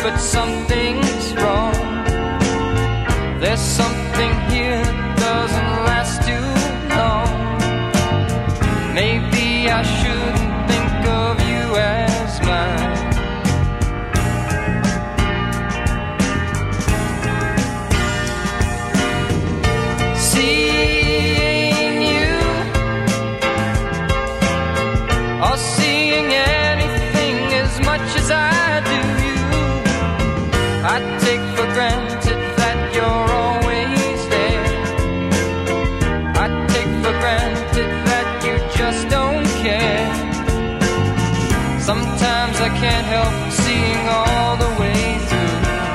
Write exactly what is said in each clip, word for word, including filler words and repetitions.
but something's wrong. There's something here that doesn't last too long. Maybe I shouldn't think of you as mine. Seeing you, or seeing anything as much as I do you, I take for granted that you're always there. I take for granted that you just don't care. Sometimes I can't help seeing all the way through.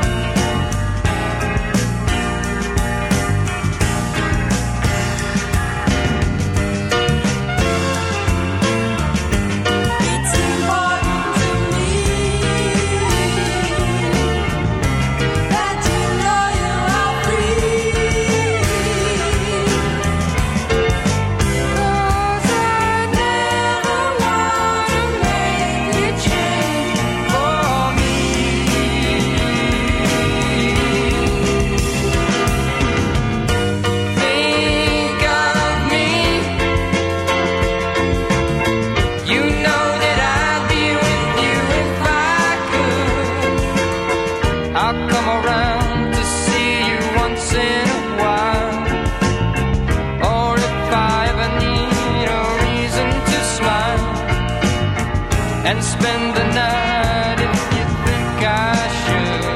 I'll come around to see you once in a while. Or if I ever need a reason to smile, and spend the night if you think I should.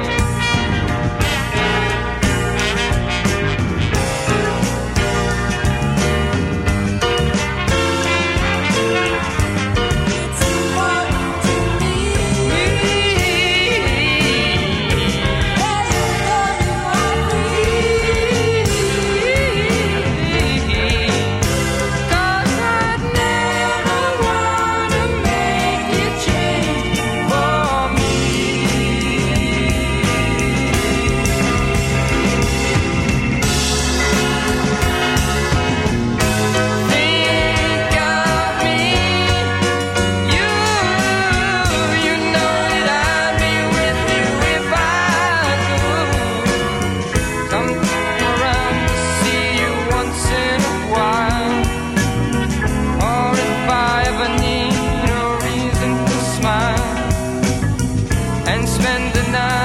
And spend the night